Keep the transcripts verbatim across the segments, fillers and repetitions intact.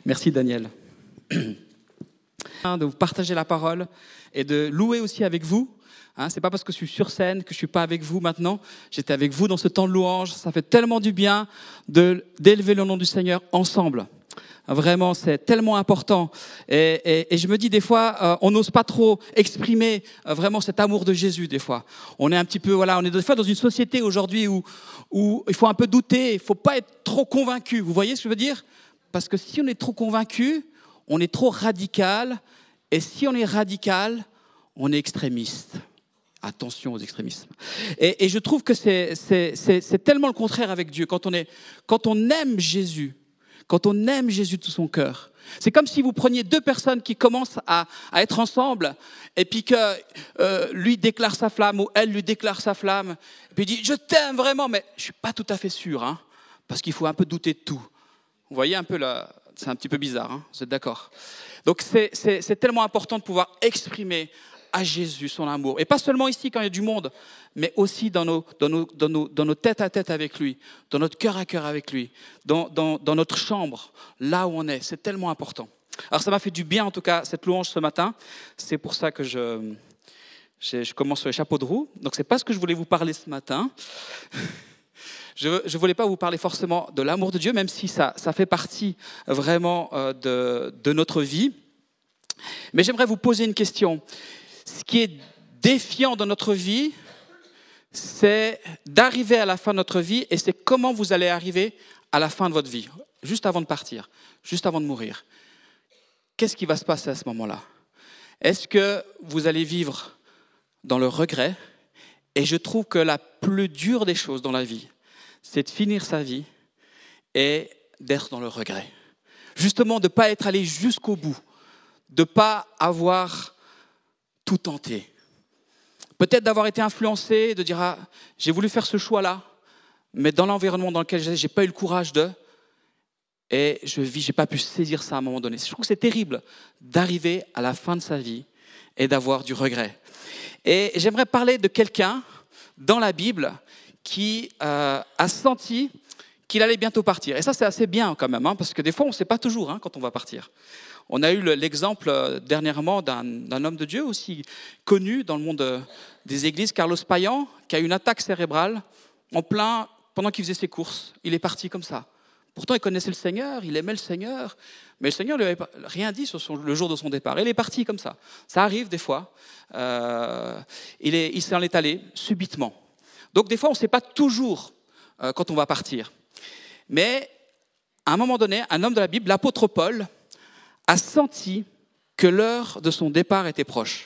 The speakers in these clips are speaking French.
Merci Daniel. De vous partager la parole et de louer aussi avec vous. Hein, c'est pas parce que je suis sur scène que je suis pas avec vous maintenant. J'étais avec vous dans ce temps de louange. Ça fait tellement du bien de, d'élever le nom du Seigneur ensemble. Vraiment, c'est tellement important. Et, et, et je me dis des fois, euh, on n'ose pas trop exprimer euh, vraiment cet amour de Jésus. Des fois, on est un petit peu, voilà, on est des fois dans une société aujourd'hui où où il faut un peu douter, il faut pas être trop convaincu. Vous voyez ce que je veux dire? Parce que si on est trop convaincu, on est trop radical. Et si on est radical, on est extrémiste. Attention aux extrémismes. Et, et je trouve que c'est, c'est, c'est, c'est tellement le contraire avec Dieu. Quand on, est, quand on aime Jésus, quand on aime Jésus de tout son cœur, c'est comme si vous preniez deux personnes qui commencent à, à être ensemble et puis que euh, lui déclare sa flamme ou elle lui déclare sa flamme. Et puis il dit « je t'aime vraiment », mais je ne suis pas tout à fait sûr, hein, parce qu'il faut un peu douter de tout. Vous voyez un peu là, c'est un petit peu bizarre, hein, vous êtes d'accord? Donc c'est, c'est, c'est tellement important de pouvoir exprimer à Jésus son amour. Et pas seulement ici quand il y a du monde, mais aussi dans nos, dans nos, dans nos, dans nos têtes à tête avec lui, dans notre cœur à cœur avec lui, dans, dans, dans notre chambre, là où on est. C'est tellement important. Alors ça m'a fait du bien en tout cas, cette louange ce matin. C'est pour ça que je, je, je commence sur les chapeaux de roue. Donc c'est pas ce que je voulais vous parler ce matin. Je ne voulais pas vous parler forcément de l'amour de Dieu, même si ça, ça fait partie vraiment de, de notre vie. Mais j'aimerais vous poser une question. Ce qui est défiant dans notre vie, c'est d'arriver à la fin de notre vie et c'est comment vous allez arriver à la fin de votre vie, juste avant de partir, juste avant de mourir. Qu'est-ce qui va se passer à ce moment-là? Est-ce que vous allez vivre dans le regret? Et je trouve que la plus dure des choses dans la vie, c'est de finir sa vie et d'être dans le regret. Justement, de ne pas être allé jusqu'au bout, de ne pas avoir tout tenté. Peut-être d'avoir été influencé, de dire ah, j'ai voulu faire ce choix-là, mais dans l'environnement dans lequel j'étais, je n'ai pas eu le courage de, et je vis, je n'ai pas pu saisir ça à un moment donné. Je trouve que c'est terrible d'arriver à la fin de sa vie et d'avoir du regret. Et j'aimerais parler de quelqu'un dans la Bible qui euh, a senti qu'il allait bientôt partir. Et ça, c'est assez bien quand même, hein, parce que des fois, on ne sait pas toujours hein, quand on va partir. On a eu l'exemple euh, dernièrement d'un, d'un homme de Dieu aussi connu dans le monde euh, des églises, Carlos Payan, qui a eu une attaque cérébrale en plein, pendant qu'il faisait ses courses. Il est parti comme ça. Pourtant, il connaissait le Seigneur, il aimait le Seigneur, mais le Seigneur ne lui avait rien dit sur son, le jour de son départ. Il est parti comme ça. Ça arrive des fois. Euh, il, est, il s'en est allé subitement. Donc des fois, on ne sait pas toujours euh, quand on va partir. Mais à un moment donné, un homme de la Bible, l'apôtre Paul, a senti que l'heure de son départ était proche.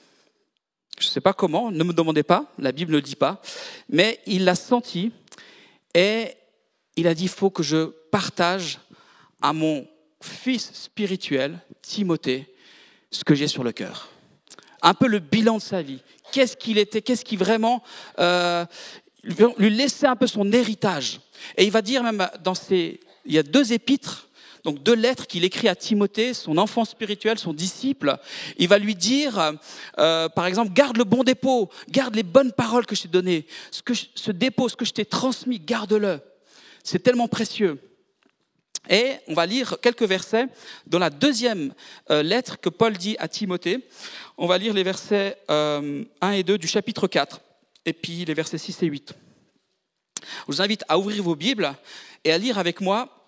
Je ne sais pas comment, ne me demandez pas, la Bible ne le dit pas, mais il l'a senti et il a dit, il faut que je partage à mon fils spirituel, Timothée, ce que j'ai sur le cœur. Un peu le bilan de sa vie. Qu'est-ce qu'il était, qu'est-ce qui vraiment euh, lui laissait un peu son héritage. Et il va dire même dans ses, il y a deux épîtres, donc deux lettres qu'il écrit à Timothée, son enfant spirituel, son disciple. Il va lui dire, euh, par exemple, garde le bon dépôt, garde les bonnes paroles que je t'ai données, ce, que je, ce dépôt, ce que je t'ai transmis, garde-le. C'est tellement précieux. Et on va lire quelques versets dans la deuxième euh, lettre que Paul dit à Timothée. On va lire les versets euh, un et deux du chapitre quatre, et puis les versets six et huit. Je vous invite à ouvrir vos Bibles et à lire avec moi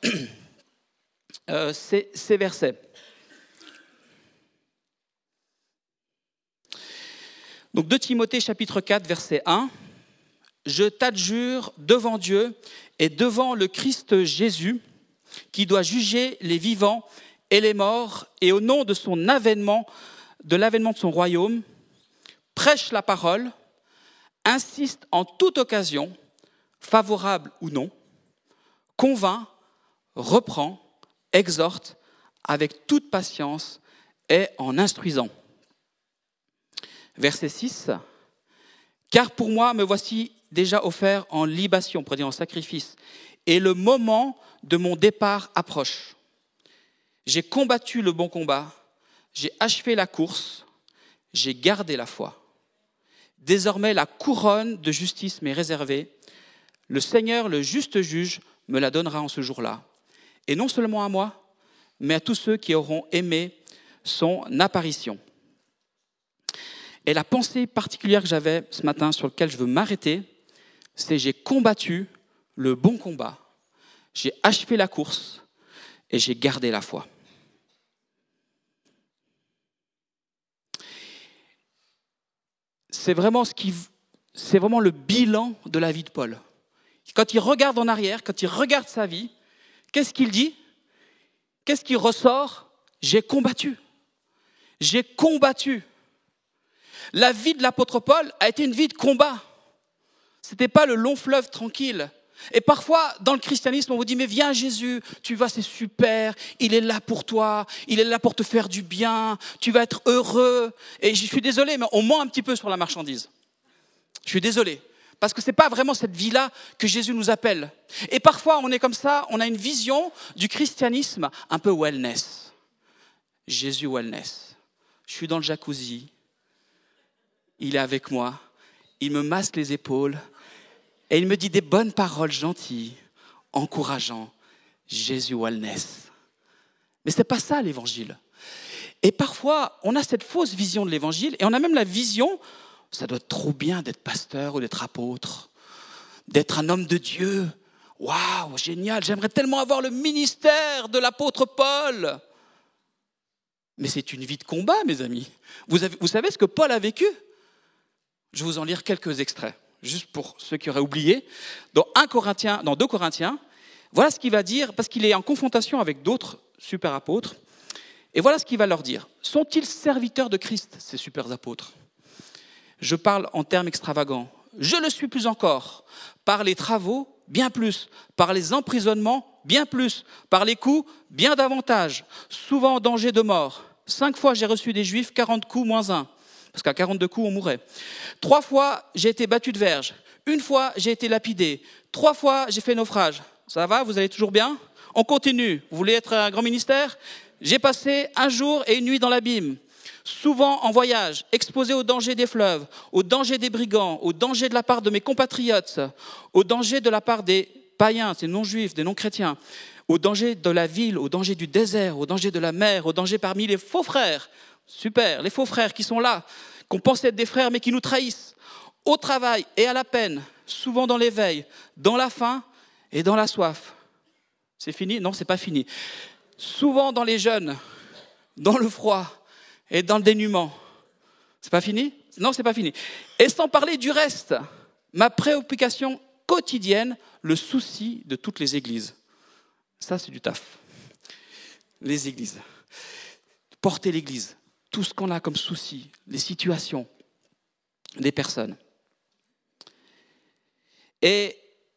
euh, ces, ces versets. Donc deux Timothée chapitre quatre, verset un. « Je t'adjure devant Dieu et devant le Christ Jésus, qui doit juger les vivants et les morts, et au nom de son avènement, de l'avènement de son royaume, prêche la parole, insiste en toute occasion, favorable ou non, convainc, reprend, exhorte avec toute patience et en instruisant. » Verset six. « Car pour moi, me voici déjà offert en libation, pour dire en sacrifice, et le moment de mon départ approche. J'ai combattu le bon combat, j'ai achevé la course, j'ai gardé la foi. Désormais, la couronne de justice m'est réservée. Le Seigneur, le juste juge, me la donnera en ce jour-là. Et non seulement à moi, mais à tous ceux qui auront aimé son apparition. Et la pensée particulière que j'avais ce matin, sur laquelle je veux m'arrêter, c'est j'ai combattu le bon combat, j'ai achevé la course et j'ai gardé la foi. C'est vraiment, ce qui, c'est vraiment le bilan de la vie de Paul. Quand il regarde en arrière, quand il regarde sa vie, qu'est-ce qu'il dit ? Qu'est-ce qui ressort ? J'ai combattu. J'ai combattu. La vie de l'apôtre Paul a été une vie de combat. Ce n'était pas le long fleuve tranquille. Et parfois, dans le christianisme, on vous dit, mais viens Jésus, tu vas, c'est super, il est là pour toi, il est là pour te faire du bien, tu vas être heureux. Et je suis désolé, mais on ment un petit peu sur la marchandise. Je suis désolé, parce que ce n'est pas vraiment cette vie-là que Jésus nous appelle. Et parfois, on est comme ça, on a une vision du christianisme un peu wellness. Jésus wellness. Je suis dans le jacuzzi, il est avec moi, il me masse les épaules, et il me dit des bonnes paroles gentilles, encourageantes. Jésus wellness. Mais ce n'est pas ça l'évangile. Et parfois, on a cette fausse vision de l'évangile, et on a même la vision, ça doit être trop bien d'être pasteur ou d'être apôtre, d'être un homme de Dieu. Waouh, génial, j'aimerais tellement avoir le ministère de l'apôtre Paul. Mais c'est une vie de combat, mes amis. Vous, avez, vous savez ce que Paul a vécu ? Je vais vous en lire quelques extraits. Juste pour ceux qui auraient oublié, dans, un Corinthiens, dans deux Corinthiens, voilà ce qu'il va dire, parce qu'il est en confrontation avec d'autres super apôtres, et voilà ce qu'il va leur dire. Sont-ils serviteurs de Christ, ces super apôtres ? Je parle en termes extravagants. Je le suis plus encore, par les travaux, bien plus, par les emprisonnements, bien plus, par les coups, bien davantage, souvent en danger de mort. Cinq fois j'ai reçu des Juifs, quarante coups moins un. Parce qu'à quarante-deux coups, on mourrait. Trois fois, j'ai été battu de verge. Une fois, j'ai été lapidé. Trois fois, j'ai fait naufrage. Ça va, vous allez toujours bien ? On continue. Vous voulez être un grand ministère ? J'ai passé un jour et une nuit dans l'abîme. Souvent en voyage, exposé au danger des fleuves, au danger des brigands, au danger de la part de mes compatriotes, au danger de la part des païens, des non-juifs, des non-chrétiens, au danger de la ville, au danger du désert, au danger de la mer, au danger parmi les faux frères. Super, les faux frères qui sont là, qu'on pensait être des frères mais qui nous trahissent. Au travail et à la peine, souvent dans l'éveil, dans la faim et dans la soif. C'est fini ? Non, c'est pas fini. Souvent dans les jeûnes, dans le froid et dans le dénuement. C'est pas fini ? Non, c'est pas fini. Et sans parler du reste, ma préoccupation quotidienne, le souci de toutes les églises. Ça, c'est du taf. Les églises. Porter l'église. Tout ce qu'on a comme souci, les situations, des personnes. Et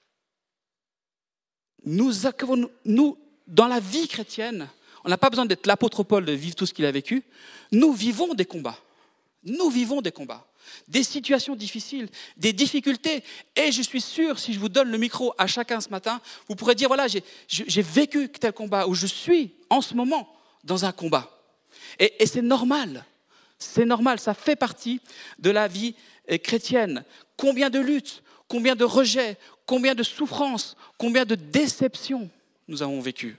nous, nous, dans la vie chrétienne, on n'a pas besoin d'être l'apôtre Paul de vivre tout ce qu'il a vécu. Nous vivons des combats. Nous vivons des combats. Des situations difficiles, des difficultés. Et je suis sûr, si je vous donne le micro à chacun ce matin, vous pourrez dire, voilà, j'ai, j'ai vécu tel combat, ou je suis en ce moment dans un combat. Et, et c'est normal, c'est normal, ça fait partie de la vie chrétienne. Combien de luttes, combien de rejets, combien de souffrances, combien de déceptions nous avons vécues.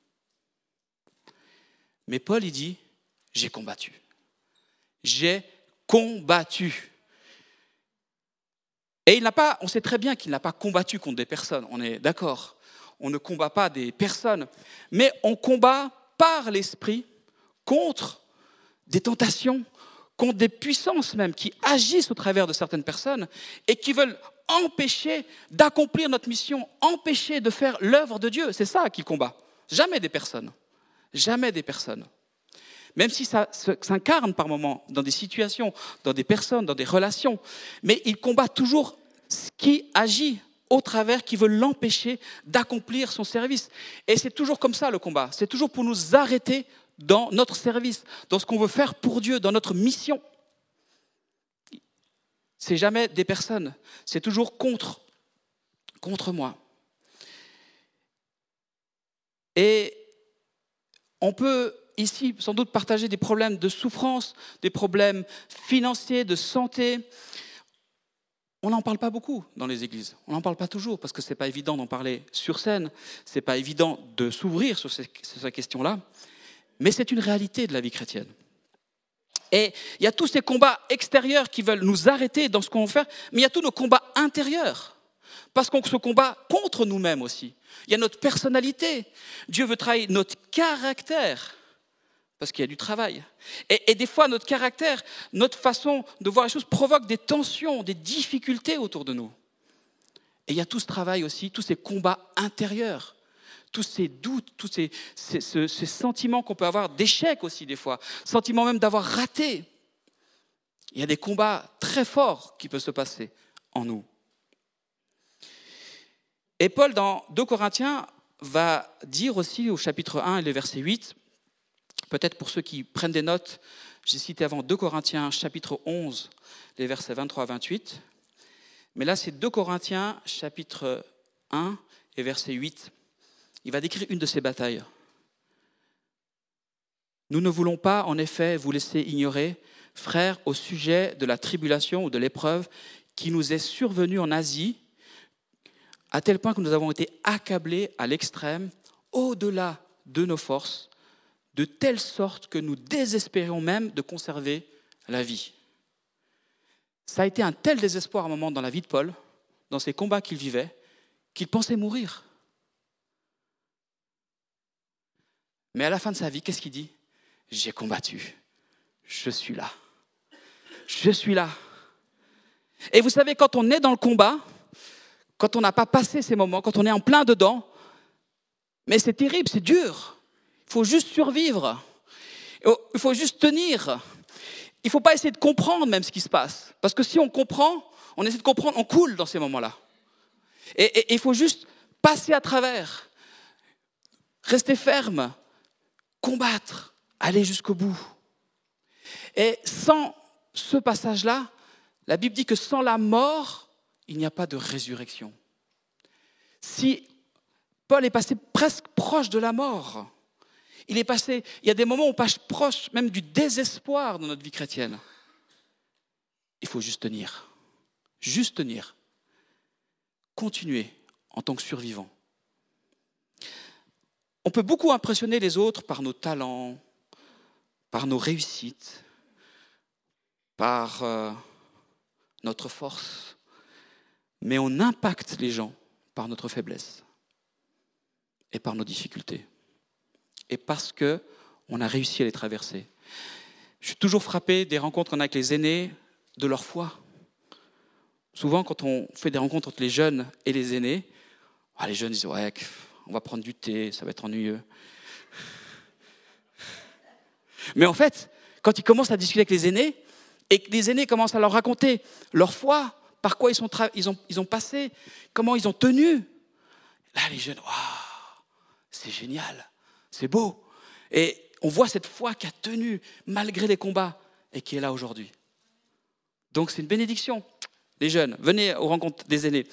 Mais Paul, il dit, j'ai combattu. J'ai combattu. Et il n'a pas, on sait très bien qu'il n'a pas combattu contre des personnes, on est d'accord. On ne combat pas des personnes, mais on combat par l'esprit contre des tentations, contre des puissances même qui agissent au travers de certaines personnes et qui veulent empêcher d'accomplir notre mission, empêcher de faire l'œuvre de Dieu. C'est ça qu'il combat. Jamais des personnes. Jamais des personnes. Même si ça s'incarne par moments dans des situations, dans des personnes, dans des relations, mais il combat toujours ce qui agit au travers, qui veut l'empêcher d'accomplir son service. Et c'est toujours comme ça le combat. C'est toujours pour nous arrêter dans notre service, dans ce qu'on veut faire pour Dieu, dans notre mission. C'est jamais des personnes, c'est toujours contre, contre moi. Et on peut ici sans doute partager des problèmes de souffrance, des problèmes financiers, de santé. On n'en parle pas beaucoup dans les églises, on n'en parle pas toujours parce que ce n'est pas évident d'en parler sur scène, ce n'est pas évident de s'ouvrir sur ces, sur ces questions-là. Mais c'est une réalité de la vie chrétienne. Et il y a tous ces combats extérieurs qui veulent nous arrêter dans ce qu'on veut faire, mais il y a tous nos combats intérieurs. Parce qu'on se combat contre nous-mêmes aussi. Il y a notre personnalité. Dieu veut travailler notre caractère, parce qu'il y a du travail. Et, et des fois, notre caractère, notre façon de voir les choses provoque des tensions, des difficultés autour de nous. Et il y a tout ce travail aussi, tous ces combats intérieurs, tous ces doutes, tous ces, ces, ces, ces sentiments qu'on peut avoir d'échec aussi des fois, sentiments même d'avoir raté. Il y a des combats très forts qui peuvent se passer en nous. Et Paul, dans deux Corinthiens, va dire aussi au chapitre un et le verset huit, peut-être pour ceux qui prennent des notes, j'ai cité avant deux Corinthiens, chapitre onze, les versets vingt-trois à vingt-huit. Mais là, c'est deux Corinthiens, chapitre un et verset huit. Il va décrire une de ces batailles. Nous ne voulons pas, en effet, vous laisser ignorer, frères, au sujet de la tribulation ou de l'épreuve qui nous est survenue en Asie, à tel point que nous avons été accablés à l'extrême, au-delà de nos forces, de telle sorte que nous désespérions même de conserver la vie. Ça a été un tel désespoir à un moment dans la vie de Paul, dans ces combats qu'il vivait, qu'il pensait mourir. Mais à la fin de sa vie, qu'est-ce qu'il dit ? J'ai combattu, je suis là. Je suis là. Et vous savez, quand on est dans le combat, quand on n'a pas passé ces moments, quand on est en plein dedans, mais c'est terrible, c'est dur. Il faut juste survivre. Il faut juste tenir. Il ne faut pas essayer de comprendre même ce qui se passe. Parce que si on comprend, on essaie de comprendre, on coule dans ces moments-là. Et il faut juste passer à travers, rester ferme, combattre, aller jusqu'au bout. Et sans ce passage-là, la Bible dit que sans la mort, il n'y a pas de résurrection. Si Paul est passé presque proche de la mort, il est passé, il y a des moments où on passe proche même du désespoir dans notre vie chrétienne. Il faut juste tenir, juste tenir, continuer en tant que survivant. On peut beaucoup impressionner les autres par nos talents, par nos réussites, par euh, notre force, mais on impacte les gens par notre faiblesse et par nos difficultés. Et parce qu'on a réussi à les traverser. Je suis toujours frappé des rencontres qu'on a avec les aînés, de leur foi. Souvent, quand on fait des rencontres entre les jeunes et les aînés, ah, les jeunes disent « ouais, on va prendre du thé, ça va être ennuyeux ». Mais en fait, quand ils commencent à discuter avec les aînés, et que les aînés commencent à leur raconter leur foi, par quoi ils, sont tra- ils, ont, ils ont passé, comment ils ont tenu, là, les jeunes, waouh, c'est génial, c'est beau. Et on voit cette foi qui a tenu malgré les combats et qui est là aujourd'hui. Donc c'est une bénédiction. Les jeunes, venez aux rencontres des aînés.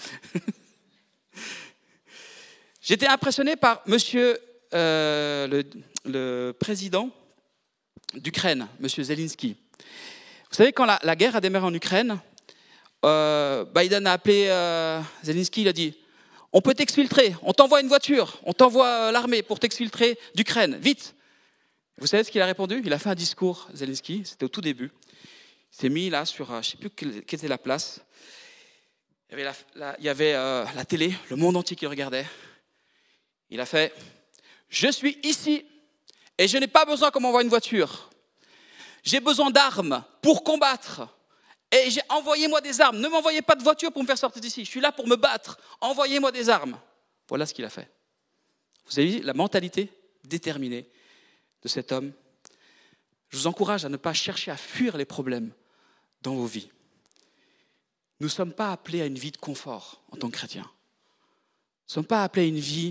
J'étais impressionné par monsieur euh, le, le président d'Ukraine, monsieur Zelensky. Vous savez, quand la, la guerre a démarré en Ukraine, euh, Biden a appelé euh, Zelensky, il a dit « On peut t'exfiltrer, on t'envoie une voiture, on t'envoie euh, l'armée pour t'exfiltrer d'Ukraine, vite !» Vous savez ce qu'il a répondu ? Il a fait un discours, Zelensky, c'était au tout début. Il s'est mis là sur, euh, je ne sais plus quelle, quelle était la place. Il y avait, la, la, il y avait euh, la télé, le monde entier qui le regardait. Il a fait « Je suis ici et je n'ai pas besoin qu'on m'envoie une voiture. J'ai besoin d'armes pour combattre. Et j'ai, envoyez-moi des armes. Ne m'envoyez pas de voiture pour me faire sortir d'ici. Je suis là pour me battre. Envoyez-moi des armes. » Voilà ce qu'il a fait. Vous avez vu la mentalité déterminée de cet homme. Je vous encourage à ne pas chercher à fuir les problèmes dans vos vies. Nous ne sommes pas appelés à une vie de confort en tant que chrétiens. Nous ne sommes pas appelés à une vie...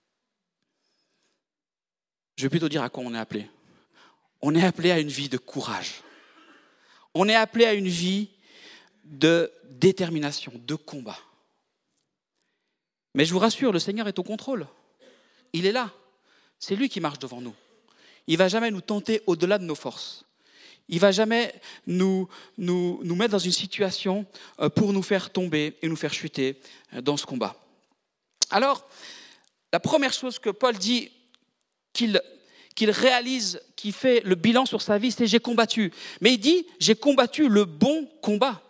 Je vais plutôt dire à quoi on est appelé. On est appelé à une vie de courage. On est appelé à une vie de détermination, de combat. Mais je vous rassure, le Seigneur est au contrôle. Il est là. C'est lui qui marche devant nous. Il ne va jamais nous tenter au-delà de nos forces. Il ne va jamais nous, nous, nous mettre dans une situation pour nous faire tomber et nous faire chuter dans ce combat. Alors, la première chose que Paul dit qu'il, qu'il réalise, qu'il fait le bilan sur sa vie, c'est j'ai combattu. Mais il dit, j'ai combattu le bon combat.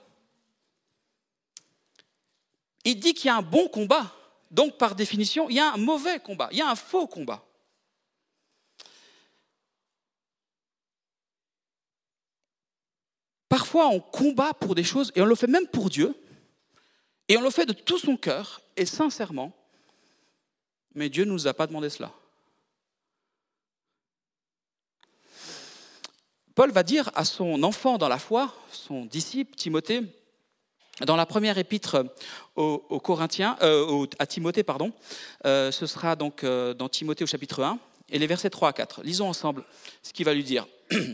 Il dit qu'il y a un bon combat. Donc, par définition, il y a un mauvais combat, il y a un faux combat. Parfois, on combat pour des choses, et on le fait même pour Dieu, et on le fait de tout son cœur, et sincèrement, mais Dieu ne nous a pas demandé cela. Paul va dire à son enfant dans la foi, son disciple Timothée, dans la première épître aux, aux Corinthiens, euh, aux, à Timothée, pardon, euh, ce sera donc euh, dans Timothée au chapitre un, et les versets trois à quatre. Lisons ensemble ce qu'il va lui dire.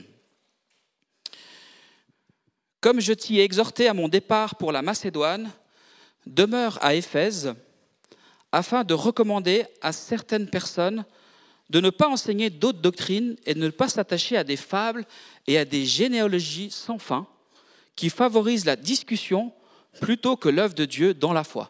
Comme je t'y ai exhorté à mon départ pour la Macédoine, demeure à Éphèse, afin de recommander à certaines personnes de ne pas enseigner d'autres doctrines et de ne pas s'attacher à des fables et à des généalogies sans fin qui favorisent la discussion plutôt que l'œuvre de Dieu dans la foi.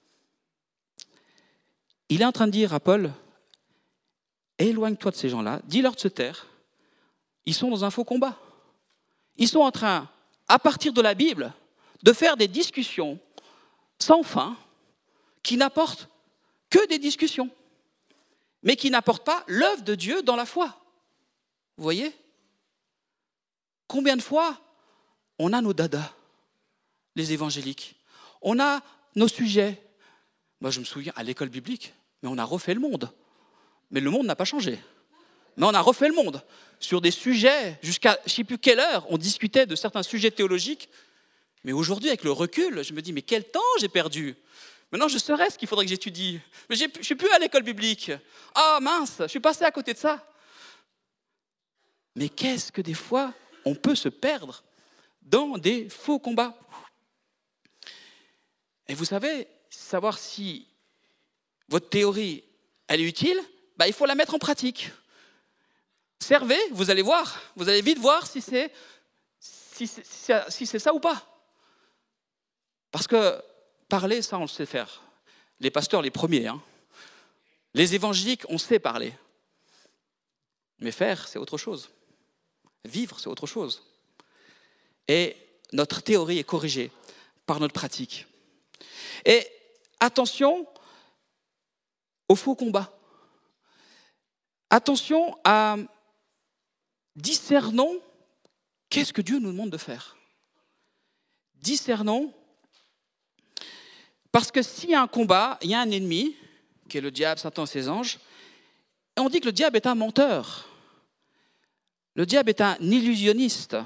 Il est en train de dire à Paul, éloigne-toi de ces gens-là, dis-leur de se taire, ils sont dans un faux combat. Ils sont en train, à partir de la Bible, de faire des discussions sans fin qui n'apportent que des discussions, mais qui n'apportent pas l'œuvre de Dieu dans la foi. Vous voyez ? Combien de fois on a nos dadas, les évangéliques, on a nos sujets. Moi, je me souviens, à l'école biblique, mais on a refait le monde. Mais le monde n'a pas changé. Mais on a refait le monde. Sur des sujets, jusqu'à je ne sais plus quelle heure, on discutait de certains sujets théologiques. Mais aujourd'hui, avec le recul, je me dis, mais quel temps j'ai perdu ? Maintenant, je saurais ce qu'il faudrait que j'étudie. Mais je ne suis plus à l'école biblique. Ah mince, je suis passé à côté de ça. Mais qu'est-ce que des fois, on peut se perdre dans des faux combats. Et vous savez, savoir si votre théorie, elle est utile, bah, il faut la mettre en pratique. Servez, vous allez voir, vous allez vite voir si c'est, si c'est, si c'est ça ou pas. Parce que parler, ça, on le sait faire. Les pasteurs, les premiers. Hein. Les évangéliques, on sait parler. Mais faire, c'est autre chose. Vivre, c'est autre chose. Et notre théorie est corrigée par notre pratique. Et attention au faux combat. Attention à discernons qu'est-ce que Dieu nous demande de faire. Discernons, parce que s'il y a un combat, il y a un ennemi, qui est le diable, Satan et ses anges, et on dit que le diable est un menteur. Le diable est un illusionniste.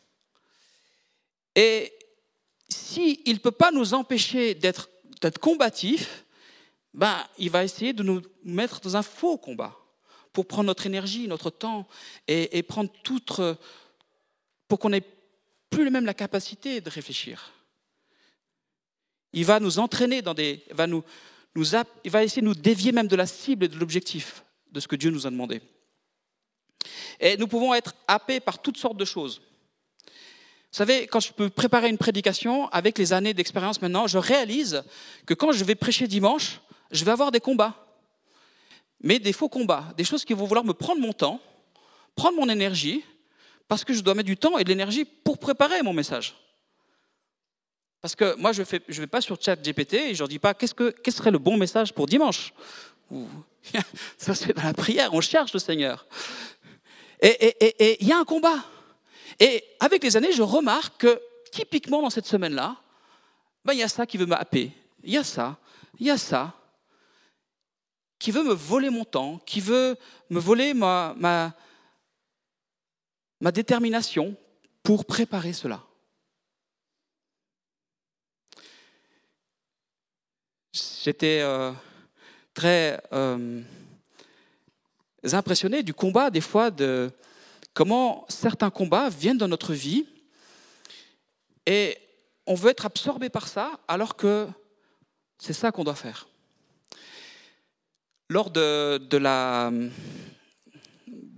Et s'il ne peut pas nous empêcher d'être, d'être combatifs, ben, il va essayer de nous mettre dans un faux combat pour prendre notre énergie, notre temps et, et prendre toute, pour qu'on n'ait plus même la capacité de réfléchir. Il va nous entraîner dans des, va nous, nous, il va essayer de nous dévier même de la cible et de l'objectif de ce que Dieu nous a demandé. Et nous pouvons être happés par toutes sortes de choses. Vous savez, quand je peux préparer une prédication, avec les années d'expérience maintenant, je réalise que quand je vais prêcher dimanche, je vais avoir des combats. Mais des faux combats, des choses qui vont vouloir me prendre mon temps, prendre mon énergie, parce que je dois mettre du temps et de l'énergie pour préparer mon message. Parce que moi, je ne vais, je vais pas sur ChatGPT et je ne leur dis pas qu'est-ce que qu'est-ce serait le bon message pour dimanche. Ça se fait dans la prière, on cherche le Seigneur. Et il y a un combat. Et avec les années, je remarque que typiquement dans cette semaine-là, ben, il y a ça qui veut me happer. Il y a ça, il y a ça, qui veut me voler mon temps, qui veut me voler ma, ma, ma détermination pour préparer cela. J'étais euh, très euh, impressionné du combat, des fois, de comment certains combats viennent dans notre vie et on veut être absorbé par ça alors que c'est ça qu'on doit faire. Lors de, de, la,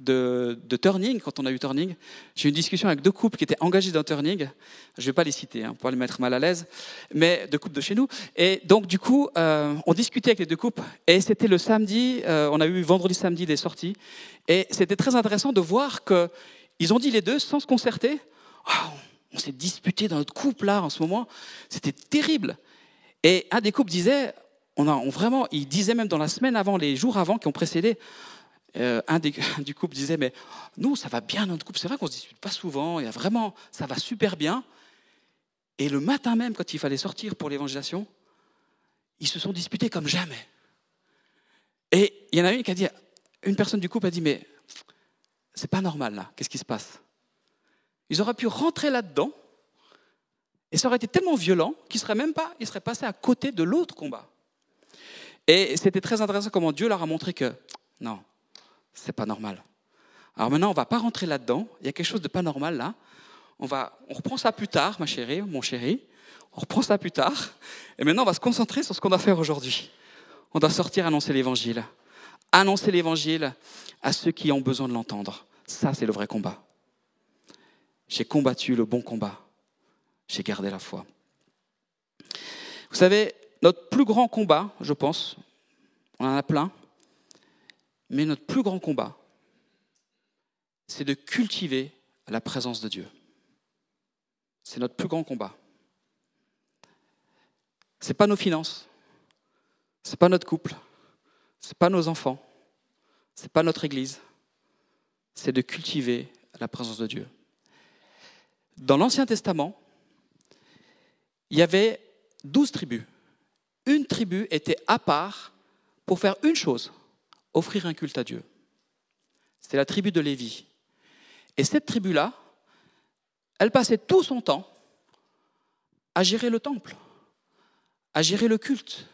de, de Turning, quand on a eu Turning, j'ai eu une discussion avec deux couples qui étaient engagés dans Turning. Je ne vais pas les citer, hein, pour pas les mettre mal à l'aise, mais deux couples de chez nous. Et donc, du coup, euh, on discutait avec les deux couples. Et c'était le samedi, euh, on a eu vendredi, samedi des sorties. Et c'était très intéressant de voir qu'ils ont dit les deux, sans se concerter, oh, on s'est disputé dans notre couple là en ce moment. C'était terrible. Et un des couples disait, on a on vraiment, il disait même dans la semaine avant, les jours avant qui ont précédé, euh, un, des, un du couple disait, mais nous, ça va bien dans notre couple. C'est vrai qu'on ne se dispute pas souvent, il y a vraiment, ça va super bien. Et le matin même, quand il fallait sortir pour l'évangélisation, ils se sont disputés comme jamais. Et il y en a une qui a dit, une personne du couple a dit, mais c'est pas normal là, qu'est-ce qui se passe? Ils auraient pu rentrer là-dedans, et ça aurait été tellement violent qu'ils seraient même pas, ils seraient passés à côté de l'autre combat. Et c'était très intéressant comment Dieu leur a montré que non, c'est pas normal. Alors maintenant, on va pas rentrer là-dedans. Il y a quelque chose de pas normal là. On va, on reprend ça plus tard, ma chérie, mon chéri. On reprend ça plus tard. Et maintenant, on va se concentrer sur ce qu'on doit faire aujourd'hui. On doit sortir annoncer l'évangile, annoncer l'évangile à ceux qui ont besoin de l'entendre. Ça, c'est le vrai combat. J'ai combattu le bon combat. J'ai gardé la foi. Vous savez, notre plus grand combat, je pense, on en a plein, mais notre plus grand combat, c'est de cultiver la présence de Dieu. C'est notre plus grand combat. Ce n'est pas nos finances, ce n'est pas notre couple, ce n'est pas nos enfants, ce n'est pas notre église, c'est de cultiver la présence de Dieu. Dans l'Ancien Testament, il y avait douze tribus. Une tribu était à part pour faire une chose, offrir un culte à Dieu. C'était la tribu de Lévi. Et cette tribu-là, elle passait tout son temps à gérer le temple, à gérer le culte.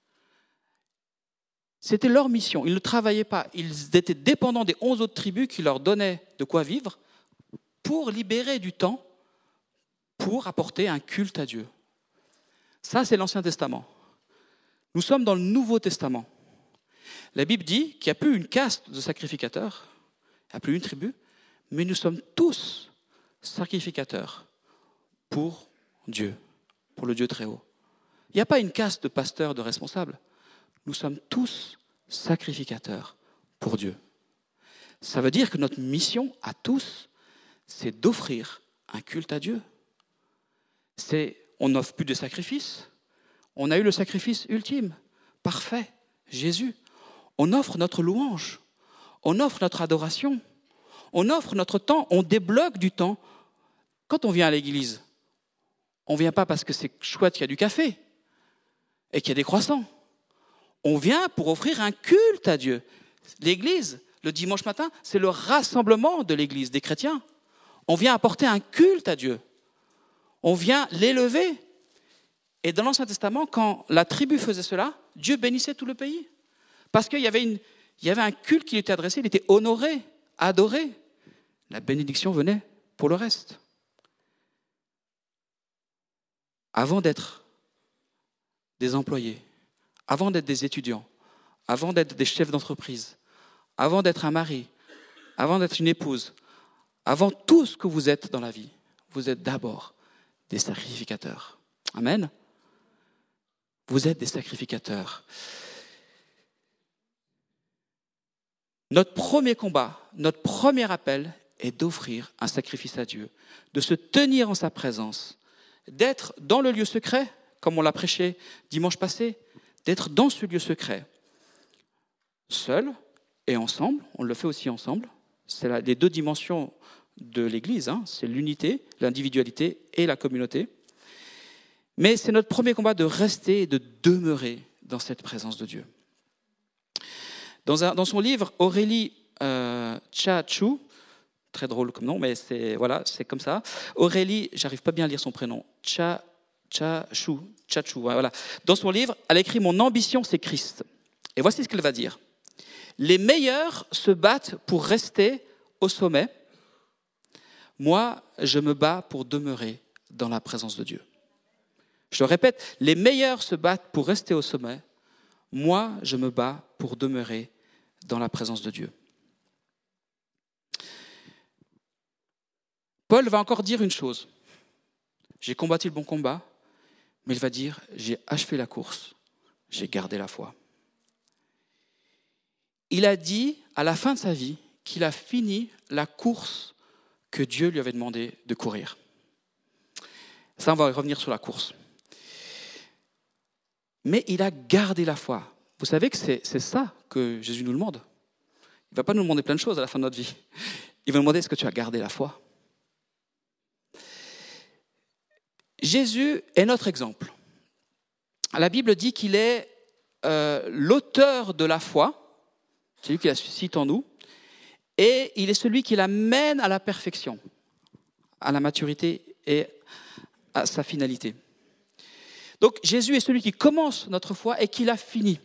C'était leur mission. Ils ne travaillaient pas. Ils étaient dépendants des onze autres tribus qui leur donnaient de quoi vivre pour libérer du temps pour apporter un culte à Dieu. Ça, c'est l'Ancien Testament. Nous sommes dans le Nouveau Testament. La Bible dit qu'il n'y a plus une caste de sacrificateurs, il n'y a plus une tribu, mais nous sommes tous sacrificateurs pour Dieu, pour le Dieu très haut. Il n'y a pas une caste de pasteurs, de responsables. Nous sommes tous sacrificateurs pour Dieu. Ça veut dire que notre mission à tous, c'est d'offrir un culte à Dieu. C'est, on n'offre plus de sacrifices. On a eu le sacrifice ultime, parfait, Jésus. On offre notre louange, on offre notre adoration, on offre notre temps, on débloque du temps. Quand on vient à l'église, on ne vient pas parce que c'est chouette qu'il y a du café et qu'il y a des croissants. On vient pour offrir un culte à Dieu. L'église, le dimanche matin, c'est le rassemblement de l'église des chrétiens. On vient apporter un culte à Dieu. On vient l'élever. Et dans l'Ancien Testament, quand la tribu faisait cela, Dieu bénissait tout le pays. Parce qu'il y avait, une, il y avait un culte qui lui était adressé, il était honoré, adoré. La bénédiction venait pour le reste. Avant d'être des employés, avant d'être des étudiants, avant d'être des chefs d'entreprise, avant d'être un mari, avant d'être une épouse, avant tout ce que vous êtes dans la vie, vous êtes d'abord des sacrificateurs. Amen. Vous êtes des sacrificateurs. Notre premier combat, notre premier appel est d'offrir un sacrifice à Dieu, de se tenir en sa présence, d'être dans le lieu secret, comme on l'a prêché dimanche passé, d'être dans ce lieu secret, seul et ensemble, on le fait aussi ensemble, c'est la, les deux dimensions de l'Église, hein, c'est l'unité, l'individualité et la communauté. Mais c'est notre premier combat de rester et de demeurer dans cette présence de Dieu. Dans, un, dans son livre, Aurélie euh, Tcha-Chou, très drôle comme nom, mais c'est, voilà, c'est comme ça. Aurélie, j'arrive pas bien à lire son prénom, Tcha-Chou, Tcha-Chou, voilà. Dans son livre, elle a écrit « Mon ambition, c'est Christ ». Et voici ce qu'elle va dire. « Les meilleurs se battent pour rester au sommet. Moi, je me bats pour demeurer dans la présence de Dieu. » Je le répète, les meilleurs se battent pour rester au sommet. Moi, je me bats pour demeurer dans la présence de Dieu. Paul va encore dire une chose. J'ai combattu le bon combat, mais il va dire, j'ai achevé la course, j'ai gardé la foi. Il a dit, à la fin de sa vie, qu'il a fini la course que Dieu lui avait demandé de courir. Ça, on va revenir sur la course. Mais il a gardé la foi. Vous savez que c'est, c'est ça que Jésus nous demande. Il ne va pas nous demander plein de choses à la fin de notre vie. Il va nous demander, est-ce que tu as gardé la foi ? Jésus est notre exemple. La Bible dit qu'il est euh, l'auteur de la foi, c'est lui qui la suscite en nous, et il est celui qui la mène à la perfection, à la maturité et à sa finalité. Donc Jésus est celui qui commence notre foi et qui la finit.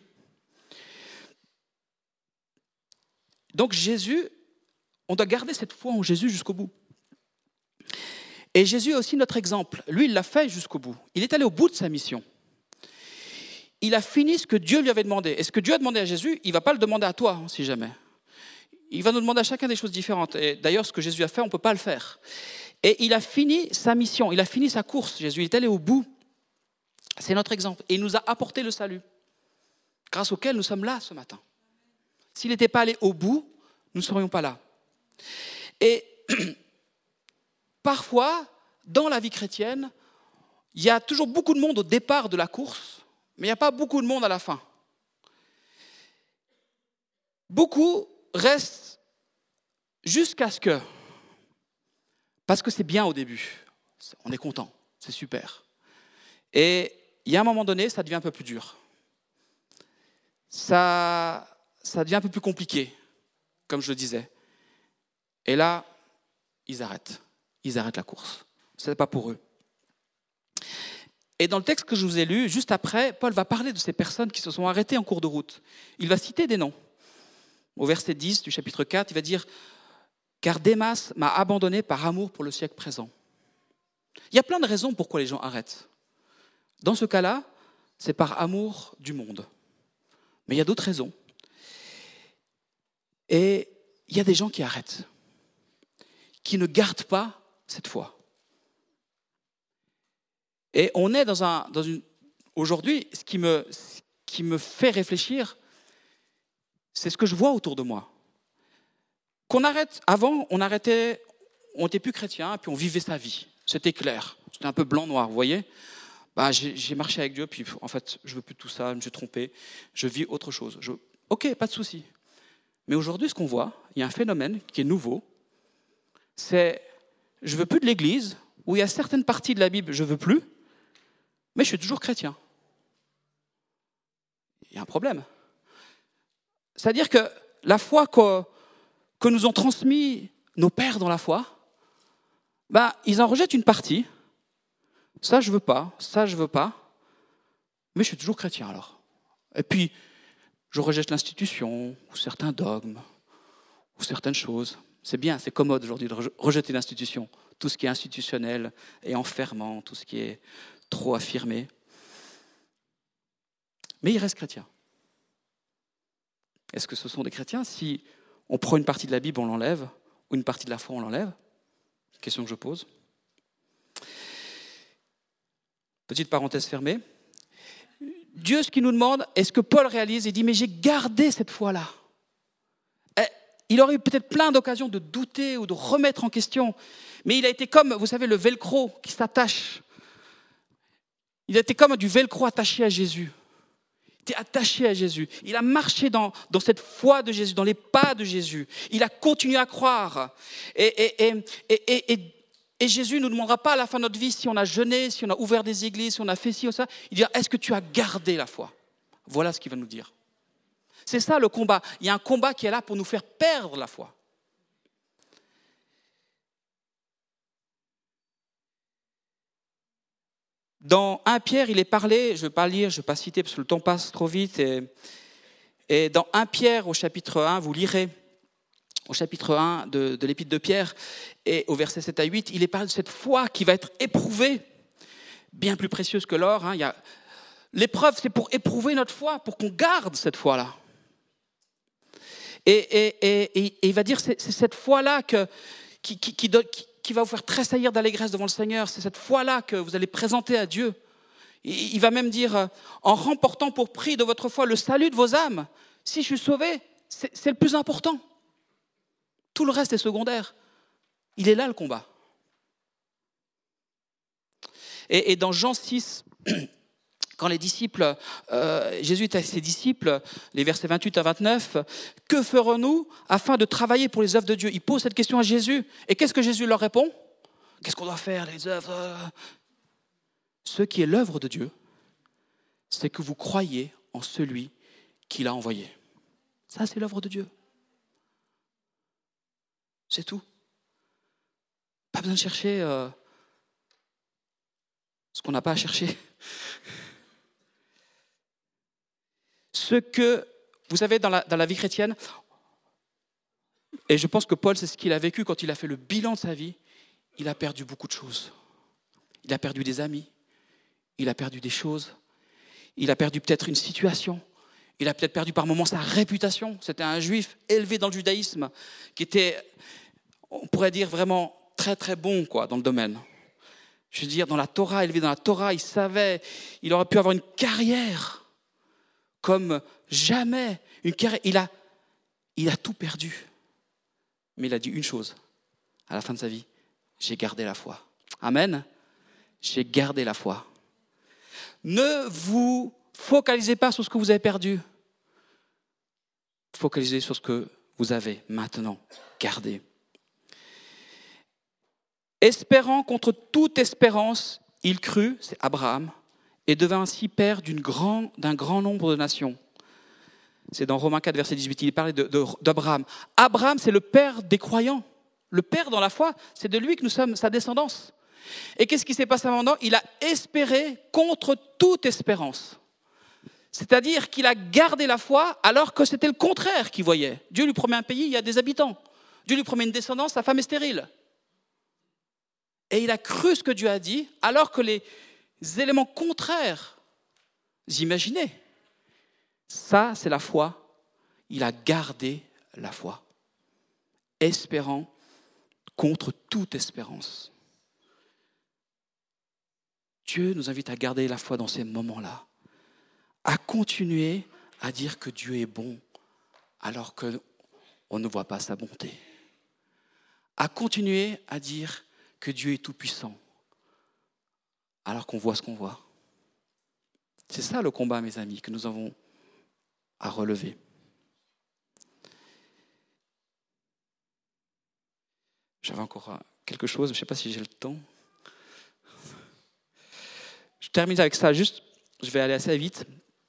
Donc Jésus, on doit garder cette foi en Jésus jusqu'au bout. Et Jésus est aussi notre exemple. Lui, il l'a fait jusqu'au bout. Il est allé au bout de sa mission. Il a fini ce que Dieu lui avait demandé. Et ce que Dieu a demandé à Jésus, il ne va pas le demander à toi, hein, si jamais. Il va nous demander à chacun des choses différentes. Et d'ailleurs, ce que Jésus a fait, on ne peut pas le faire. Et il a fini sa mission, il a fini sa course. Jésus il est allé au bout. C'est notre exemple. Et il nous a apporté le salut, grâce auquel nous sommes là ce matin. S'il n'était pas allé au bout, nous ne serions pas là. Et parfois, dans la vie chrétienne, il y a toujours beaucoup de monde au départ de la course, mais il n'y a pas beaucoup de monde à la fin. Beaucoup restent jusqu'à ce que, parce que c'est bien au début, on est content, c'est super. Et il y a un moment donné, ça devient un peu plus dur. Ça, ça devient un peu plus compliqué, comme je le disais. Et là, ils arrêtent. Ils arrêtent la course. Ce n'est pas pour eux. Et dans le texte que je vous ai lu, juste après, Paul va parler de ces personnes qui se sont arrêtées en cours de route. Il va citer des noms. Au verset dix du chapitre quatre, il va dire « Car Démas m'a abandonné par amour pour le siècle présent. » Il y a plein de raisons pourquoi les gens arrêtent. Dans ce cas-là, c'est par amour du monde. Mais il y a d'autres raisons. Et il y a des gens qui arrêtent, qui ne gardent pas cette foi. Et on est dans un, dans une... Aujourd'hui, ce qui me, ce qui me fait réfléchir, c'est ce que je vois autour de moi. Qu'on arrête, avant, on arrêtait, on n'était plus chrétien, puis on vivait sa vie. C'était clair, c'était un peu blanc-noir, vous voyez. Bah, j'ai, j'ai marché avec Dieu, puis en fait, je ne veux plus tout ça, je me suis trompé, je vis autre chose. Je... Ok, pas de souci. Mais aujourd'hui, ce qu'on voit, il y a un phénomène qui est nouveau, c'est, je ne veux plus de l'église, où il y a certaines parties de la Bible, je ne veux plus, mais je suis toujours chrétien. Il y a un problème. C'est-à-dire que la foi que, que nous ont transmis nos pères dans la foi, ben, ils en rejettent une partie. Ça, je ne veux pas, ça, je ne veux pas, mais je suis toujours chrétien alors. Et puis, je rejette l'institution, ou certains dogmes, ou certaines choses. C'est bien, c'est commode aujourd'hui de rejeter l'institution. Tout ce qui est institutionnel et enfermant, tout ce qui est trop affirmé. Mais ils restent chrétiens. Est-ce que ce sont des chrétiens? Si on prend une partie de la Bible, on l'enlève, ou une partie de la foi, on l'enlève? Question que je pose. Petite parenthèse fermée. Dieu, ce qu'il nous demande, est ce que Paul réalise, il dit, mais j'ai gardé cette foi-là. Et il aurait eu peut-être plein d'occasions de douter ou de remettre en question, mais il a été comme, vous savez, le velcro qui s'attache. Il a été comme du velcro attaché à Jésus. Il était attaché à Jésus. Il a marché dans, dans cette foi de Jésus, dans les pas de Jésus. Il a continué à croire. Et, et, et, et, et, et Jésus ne nous demandera pas à la fin de notre vie si on a jeûné, si on a ouvert des églises, si on a fait ci ou ça. Il dira, est-ce que tu as gardé la foi? Voilà ce qu'il va nous dire. C'est ça le combat. Il y a un combat qui est là pour nous faire perdre la foi. Dans Premier Pierre, il est parlé, je ne vais pas lire, je ne vais pas citer parce que le temps passe trop vite. Et, et dans Premier Pierre, au chapitre un, vous lirez au chapitre un de, de l'épître de Pierre, et au verset sept à huit, il est parlé de cette foi qui va être éprouvée, bien plus précieuse que l'or. Hein. Il y a, l'épreuve, c'est pour éprouver notre foi, pour qu'on garde cette foi-là. Et, et, et, et, et il va dire, c'est, c'est cette foi-là que, qui, qui, qui, donne, qui, qui va vous faire tressaillir d'allégresse devant le Seigneur. C'est cette foi-là que vous allez présenter à Dieu. Il va même dire, en remportant pour prix de votre foi le salut de vos âmes. Si je suis sauvé, c'est, c'est le plus important. Tout le reste est secondaire. Il est là le combat. Et, et dans Jean six, quand les disciples, euh, Jésus est avec ses disciples, les versets vingt-huit à vingt-neuf, que ferons-nous afin de travailler pour les œuvres de Dieu? Il pose cette question à Jésus. Et qu'est-ce que Jésus leur répond? Qu'est-ce qu'on doit faire, les œuvres? Ce qui est l'œuvre de Dieu, c'est que vous croyez en celui qui l'a envoyé. Ça, c'est l'œuvre de Dieu. C'est tout. Pas besoin de chercher euh, ce qu'on n'a pas à chercher. Ce que, vous savez, dans la, dans la vie chrétienne, et je pense que Paul, c'est ce qu'il a vécu quand il a fait le bilan de sa vie, il a perdu beaucoup de choses. Il a perdu des amis, il a perdu des choses, il a perdu peut-être une situation, il a peut-être perdu par moments sa réputation. C'était un juif élevé dans le judaïsme, qui était, on pourrait dire, vraiment très très bon quoi, dans le domaine. Je veux dire, dans la Torah, élevé dans la Torah, il savait, il aurait pu avoir une carrière comme jamais. Une carrière, il a, il a tout perdu. Mais il a dit une chose, à la fin de sa vie, j'ai gardé la foi. Amen. J'ai gardé la foi. Ne vous focalisez pas sur ce que vous avez perdu. Focalisez sur ce que vous avez maintenant gardé. Espérant contre toute espérance, il crut, c'est Abraham, et devint ainsi père d'une grand, d'un grand nombre de nations. C'est dans Romains quatre, verset dix-huit, il parlait de, de, d'Abraham. Abraham, c'est le père des croyants. Le père dans la foi, c'est de lui que nous sommes sa descendance. Et qu'est-ce qui s'est passé maintenant? Il a espéré contre toute espérance. C'est-à-dire qu'il a gardé la foi alors que c'était le contraire qu'il voyait. Dieu lui promet un pays, il y a des habitants. Dieu lui promet une descendance, sa femme est stérile. Et il a cru ce que Dieu a dit alors que les éléments contraires imaginaient. Ça, c'est la foi. Il a gardé la foi. Espérant contre toute espérance. Dieu nous invite à garder la foi dans ces moments-là, à continuer à dire que Dieu est bon alors qu'on ne voit pas sa bonté, à continuer à dire que Dieu est tout-puissant alors qu'on voit ce qu'on voit. C'est ça le combat, mes amis, que nous avons à relever. J'avais encore quelque chose, je ne sais pas si j'ai le temps. Je termine avec ça, juste, je vais aller assez vite.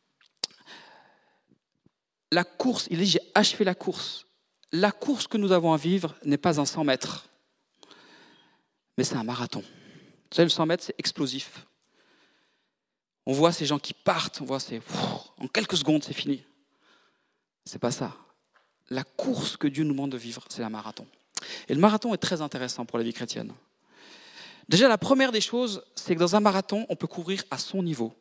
La course, il dit, j'ai achevé la course. La course que nous avons à vivre n'est pas un cent mètres, mais c'est un marathon. Vous savez, le cent mètres, c'est explosif. On voit ces gens qui partent, on voit ces... En quelques secondes, c'est fini. C'est pas ça. La course que Dieu nous demande de vivre, c'est un marathon. Et le marathon est très intéressant pour la vie chrétienne. Déjà, la première des choses, c'est que dans un marathon, on peut courir à son niveau.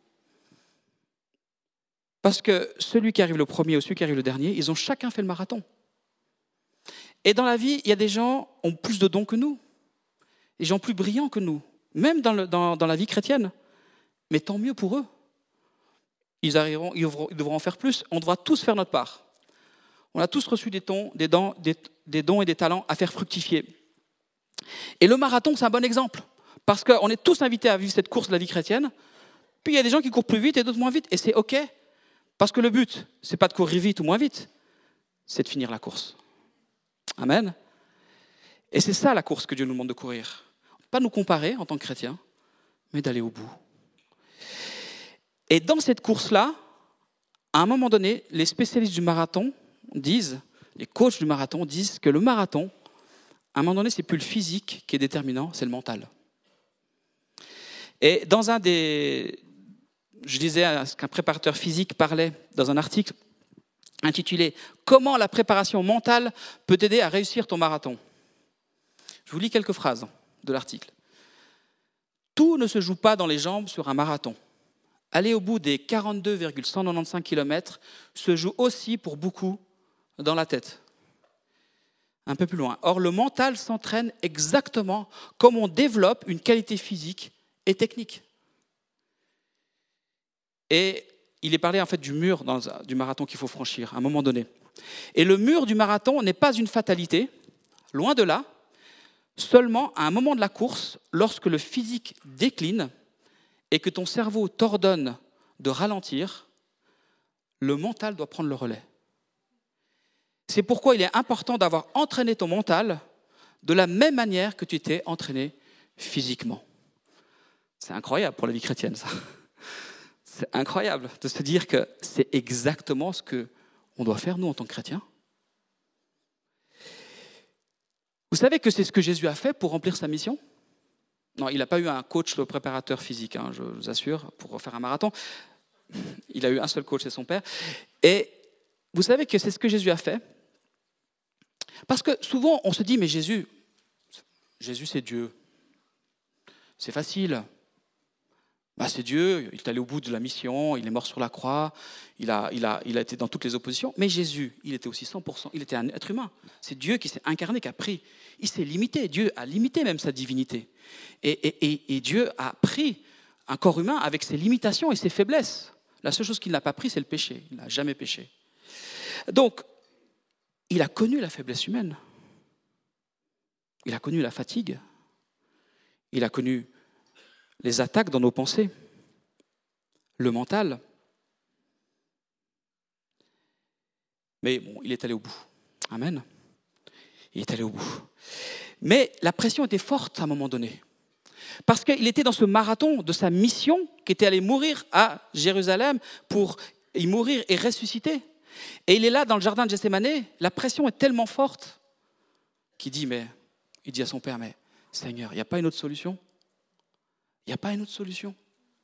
Parce que celui qui arrive le premier ou celui qui arrive le dernier, ils ont chacun fait le marathon. Et dans la vie, il y a des gens qui ont plus de dons que nous, des gens plus brillants que nous, même dans, le, dans, dans la vie chrétienne. Mais tant mieux pour eux. Ils arriveront, ils devront, ils devront en faire plus. On devra tous faire notre part. On a tous reçu des dons, des dons, des, des dons et des talents à faire fructifier. Et le marathon, c'est un bon exemple. Parce qu'on est tous invités à vivre cette course de la vie chrétienne. Puis il y a des gens qui courent plus vite et d'autres moins vite. Et c'est OK. Parce que le but, ce n'est pas de courir vite ou moins vite. C'est de finir la course. Amen. Et c'est ça la course que Dieu nous demande de courir. Pas nous comparer en tant que chrétiens, mais d'aller au bout. Et dans cette course-là, à un moment donné, les spécialistes du marathon disent, les coachs du marathon disent que le marathon, à un moment donné, c'est plus le physique qui est déterminant, c'est le mental. Et dans un des... Je disais ce qu'un préparateur physique parlait dans un article intitulé « Comment la préparation mentale peut t'aider à réussir ton marathon ?» Je vous lis quelques phrases de l'article. « Tout ne se joue pas dans les jambes sur un marathon. Aller au bout des quarante-deux virgule cent quatre-vingt-quinze kilomètres se joue aussi pour beaucoup dans la tête. Un peu plus loin. Or, le mental s'entraîne exactement comme on développe une qualité physique et technique. Et il est parlé en fait du mur dans, du marathon qu'il faut franchir à un moment donné. Et le mur du marathon n'est pas une fatalité, loin de là, seulement à un moment de la course, lorsque le physique décline et que ton cerveau t'ordonne de ralentir, le mental doit prendre le relais. C'est pourquoi il est important d'avoir entraîné ton mental de la même manière que tu t'es entraîné physiquement. C'est incroyable pour la vie chrétienne, ça. C'est incroyable de se dire que c'est exactement ce qu'on doit faire, nous, en tant que chrétiens. Vous savez que c'est ce que Jésus a fait pour remplir sa mission ? Non, il n'a pas eu un coach le préparateur physique, hein, je vous assure, pour faire un marathon. Il a eu un seul coach, c'est son père. Et vous savez que c'est ce que Jésus a fait ? Parce que souvent, on se dit, mais Jésus, Jésus c'est Dieu. C'est facile. Bah, c'est Dieu, il est allé au bout de la mission, il est mort sur la croix, il a, il, a, il a été dans toutes les oppositions. Mais Jésus, il était aussi cent pour cent, il était un être humain. C'est Dieu qui s'est incarné, qui a pris. Il s'est limité, Dieu a limité même sa divinité. Et, et, et, et Dieu a pris un corps humain avec ses limitations et ses faiblesses. La seule chose qu'il n'a pas pris, c'est le péché. Il n'a jamais péché. Donc, il a connu la faiblesse humaine. Il a connu la fatigue. Il a connu les attaques dans nos pensées, le mental. Mais bon, il est allé au bout. Amen. Il est allé au bout. Mais la pression était forte à un moment donné. Parce qu'il était dans ce marathon de sa mission, qui était allé mourir à Jérusalem pour y mourir et ressusciter. Et il est là dans le jardin de Gethsémani, la pression est tellement forte qu'il dit, mais, il dit à son père, mais Seigneur, il n'y a pas une autre solution ? Il n'y a pas une autre solution.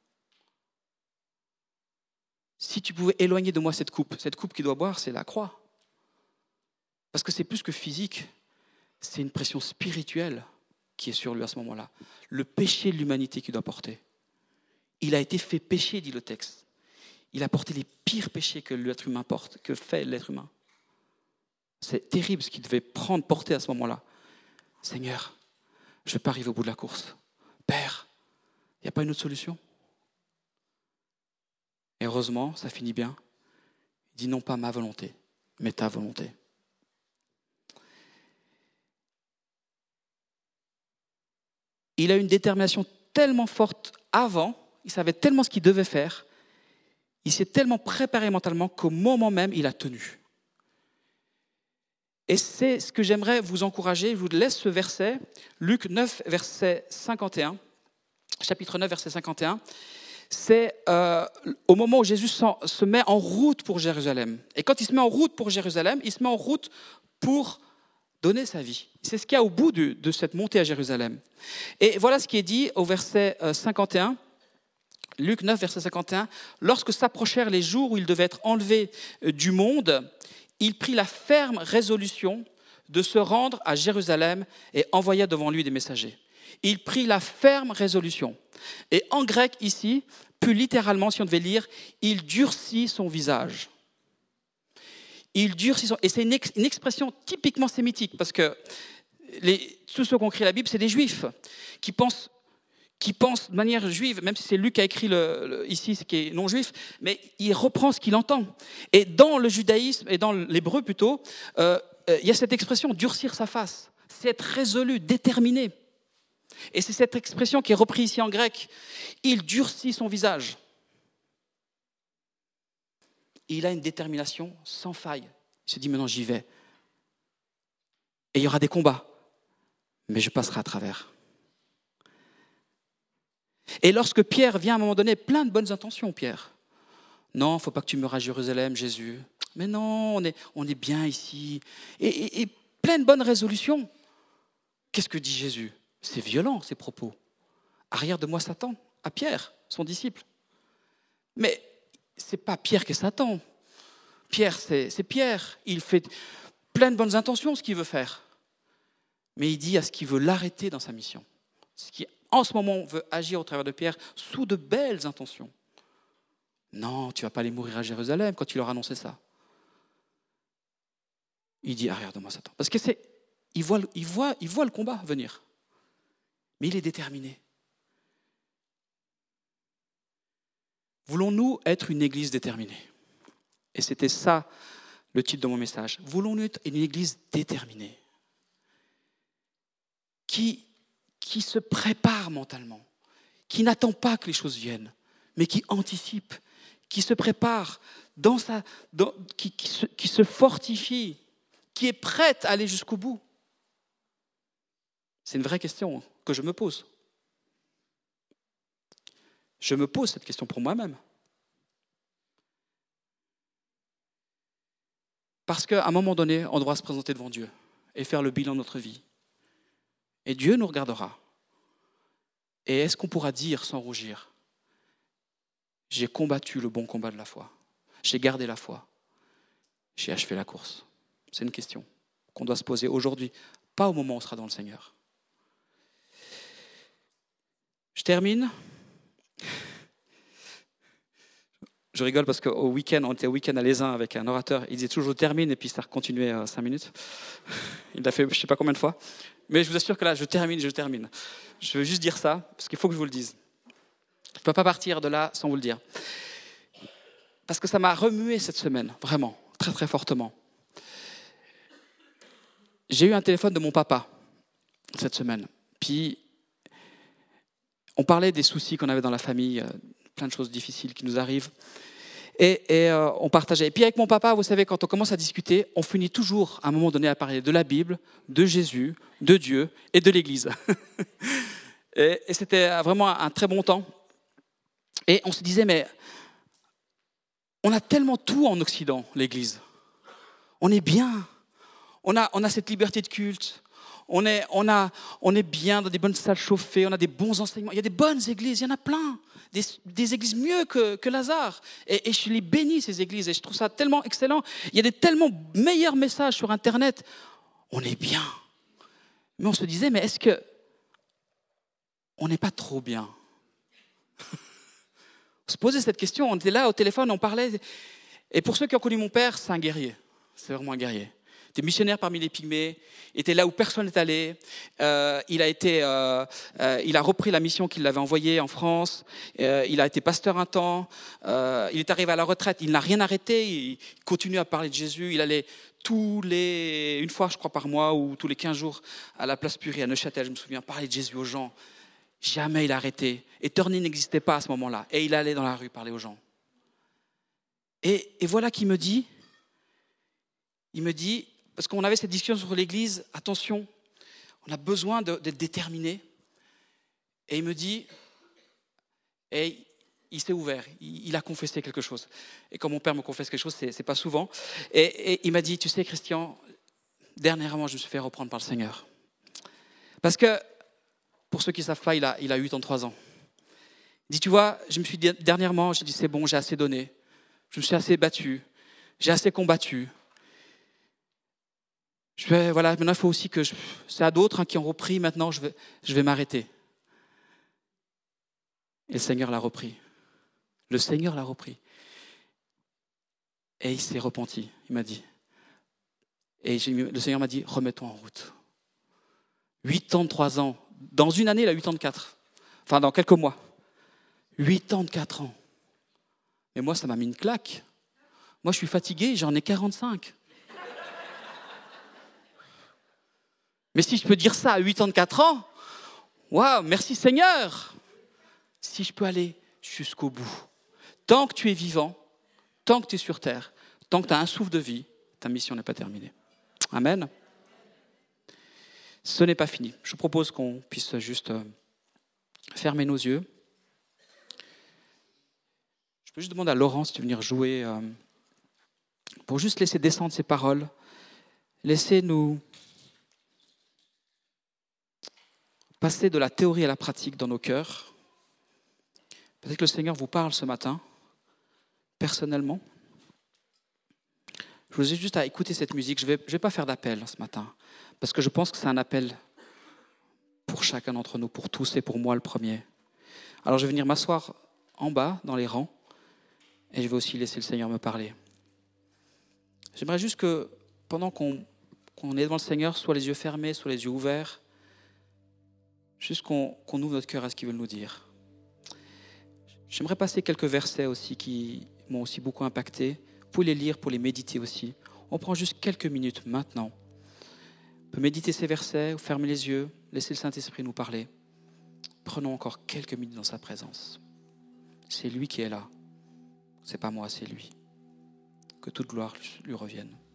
Si tu pouvais éloigner de moi cette coupe, cette coupe qu'il doit boire, c'est la croix. Parce que c'est plus que physique, c'est une pression spirituelle qui est sur lui à ce moment-là. Le péché de l'humanité qu'il doit porter. Il a été fait pécher, dit le texte. Il a porté les pires péchés que l'être humain porte, que fait l'être humain. C'est terrible ce qu'il devait prendre, porter à ce moment-là. Seigneur, je ne vais pas arriver au bout de la course. Père, il n'y a pas une autre solution ? Et heureusement, ça finit bien. Il dit non pas ma volonté, mais ta volonté. Il a une détermination tellement forte avant, il savait tellement ce qu'il devait faire, il s'est tellement préparé mentalement qu'au moment même, il a tenu. Et c'est ce que j'aimerais vous encourager. Je vous laisse ce verset, Luc neuf, verset cinquante et un, chapitre neuf, verset cinquante et un. C'est euh, au moment où Jésus se met en route pour Jérusalem. Et quand il se met en route pour Jérusalem, il se met en route pour donner sa vie. C'est ce qu'il y a au bout de, de cette montée à Jérusalem. Et voilà ce qui est dit au verset cinquante et un. Luc neuf, verset cinquante et un, « Lorsque s'approchèrent les jours où il devait être enlevé du monde, il prit la ferme résolution de se rendre à Jérusalem et envoya devant lui des messagers. » Il prit la ferme résolution. Et en grec, ici, plus littéralement, si on devait lire, il durcit son visage. Il durcit son... Et c'est une, ex... une expression typiquement sémitique, parce que les... tous ceux qui ont écrit la Bible, c'est des Juifs qui pensent qui pense de manière juive, même si c'est Luc qui a écrit le, le, ici, ce qui est non juif, mais il reprend ce qu'il entend. Et dans le judaïsme, et dans l'hébreu plutôt, euh, euh, il y a cette expression, durcir sa face. C'est être résolu, déterminé. Et c'est cette expression qui est reprise ici en grec. Il durcit son visage. Il a une détermination sans faille. Il se dit, maintenant j'y vais. Et il y aura des combats, mais je passerai à travers. Et lorsque Pierre vient à un moment donné, plein de bonnes intentions, Pierre. Non, il ne faut pas que tu meures à Jérusalem, Jésus. Mais non, on est, on est bien ici. Et, et, et plein de bonnes résolutions. Qu'est-ce que dit Jésus ? C'est violent, ces propos. Arrière de moi, Satan, à Pierre, son disciple. Mais ce n'est pas Pierre qui est Satan. Pierre, c'est, c'est Pierre. Il fait plein de bonnes intentions, ce qu'il veut faire. Mais il dit à ce qu'il veut l'arrêter dans sa mission. Ce qui en ce moment, on veut agir au travers de Pierre sous de belles intentions. Non, tu ne vas pas aller mourir à Jérusalem quand il leur a annoncé ça. Il dit, arrière de moi, Satan. Parce que c'est, il voit, il voit, il voit le combat venir. Mais il est déterminé. Voulons-nous être une église déterminée? Et c'était ça le titre de mon message. Voulons-nous être une église déterminée qui, qui se prépare mentalement, qui n'attend pas que les choses viennent, mais qui anticipe, qui se prépare, dans sa, dans, qui, qui, se, qui se fortifie, qui est prête à aller jusqu'au bout? C'est une vraie question que je me pose. Je me pose cette question pour moi-même. Parce qu'à un moment donné, on devra se présenter devant Dieu et faire le bilan de notre vie. Et Dieu nous regardera. Et est-ce qu'on pourra dire sans rougir, j'ai combattu le bon combat de la foi, j'ai gardé la foi, j'ai achevé la course? C'est une question qu'on doit se poser aujourd'hui, pas au moment où on sera dans le Seigneur. Je termine. Je rigole parce qu'au week-end, on était au week-end à Lézin avec un orateur. Il disait toujours « je termine » et puis ça continuait à cinq minutes. Il l'a fait je ne sais pas combien de fois. Mais je vous assure que là, je termine, je termine. Je veux juste dire ça parce qu'il faut que je vous le dise. Je ne peux pas partir de là sans vous le dire. Parce que ça m'a remué cette semaine, vraiment, très très fortement. J'ai eu un téléphone de mon papa cette semaine. Puis, on parlait des soucis qu'on avait dans la famille, plein de choses difficiles qui nous arrivent. Et, et euh, on partageait. Et puis avec mon papa, vous savez, quand on commence à discuter, on finit toujours, à un moment donné, à parler de la Bible, de Jésus, de Dieu et de l'Église. et, et c'était vraiment un très bon temps. Et on se disait, mais on a tellement tout en Occident, l'Église. On est bien. On a, on a cette liberté de culte. On est, on, a, on est bien dans des bonnes salles chauffées. On a des bons enseignements. Il y a des bonnes églises, il y en a plein. Des, des églises mieux que, que Lazare. Et, et je les bénis, ces églises. Et je trouve ça tellement excellent. Il y a des tellement meilleurs messages sur Internet. On est bien. Mais on se disait, mais est-ce que on n'est pas trop bien? On se posait cette question. On était là au téléphone, on parlait. Et pour ceux qui ont connu mon père, c'est un guerrier. C'est vraiment un guerrier. Il était missionnaire parmi les Pygmées, était là où personne n'est allé. Euh, il, a été, euh, euh, il a repris la mission qu'il avait envoyée en France. Euh, il a été pasteur un temps. Euh, il est arrivé à la retraite. Il n'a rien arrêté. Il continue à parler de Jésus. Il allait tous les, une fois, je crois, par mois ou tous les quinze jours à la place Purie, à Neuchâtel, je me souviens, parler de Jésus aux gens. Jamais il a arrêté. Et Turning n'existait pas à ce moment-là. Et il allait dans la rue parler aux gens. Et, et voilà qu'il me dit, il me dit, parce qu'on avait cette discussion sur l'Église, attention, on a besoin de, d'être déterminé. Et il me dit, et il s'est ouvert, il, il a confessé quelque chose. Et quand mon père me confesse quelque chose, c'est, c'est pas souvent. Et, et il m'a dit, tu sais Christian, dernièrement je me suis fait reprendre par le Seigneur. Parce que, pour ceux qui ne savent pas, il a, il a quatre-vingt-trois ans. Il dit, tu vois, je me suis dit, dernièrement, j'ai dit, c'est bon, j'ai assez donné. Je me suis assez battu. J'ai assez combattu. Je vais, voilà, maintenant, il faut aussi que... Je, c'est à d'autres hein, qui ont repris. Maintenant, je vais, je vais m'arrêter. Et le Seigneur l'a repris. Le Seigneur l'a repris. Et il s'est repenti, il m'a dit. Et j'ai, le Seigneur m'a dit, remets-toi en route. quatre-vingt-trois ans. Dans une année, il a quatre-vingt-quatre. Enfin, dans quelques mois. quatre-vingt-quatre ans. Mais moi, ça m'a mis une claque. Moi, je suis fatigué, j'en ai quarante-cinq. Mais si je peux dire ça à quatre-vingt-quatre ans, waouh, merci Seigneur. Si je peux aller jusqu'au bout. Tant que tu es vivant, tant que tu es sur terre, tant que tu as un souffle de vie, ta mission n'est pas terminée. Amen. Ce n'est pas fini. Je vous propose qu'on puisse juste fermer nos yeux. Je peux juste demander à Laurence de venir jouer euh, pour juste laisser descendre ces paroles. Laissez-nous passer de la théorie à la pratique dans nos cœurs. Peut-être que le Seigneur vous parle ce matin, personnellement. Je vous ai juste à écouter cette musique. Je ne vais, je vais pas faire d'appel ce matin, parce que je pense que c'est un appel pour chacun d'entre nous, pour tous et pour moi le premier. Alors je vais venir m'asseoir en bas, dans les rangs, et je vais aussi laisser le Seigneur me parler. J'aimerais juste que, pendant qu'on, qu'on est devant le Seigneur, soit les yeux fermés, soit les yeux ouverts, juste qu'on, qu'on ouvre notre cœur à ce qu'il veut nous dire. J'aimerais passer quelques versets aussi qui m'ont aussi beaucoup impacté, pour les lire, pour les méditer aussi. On prend juste quelques minutes maintenant. On peut méditer ces versets, ou fermer les yeux, laisser le Saint-Esprit nous parler. Prenons encore quelques minutes dans sa présence. C'est lui qui est là. C'est pas moi, c'est lui. Que toute gloire lui revienne.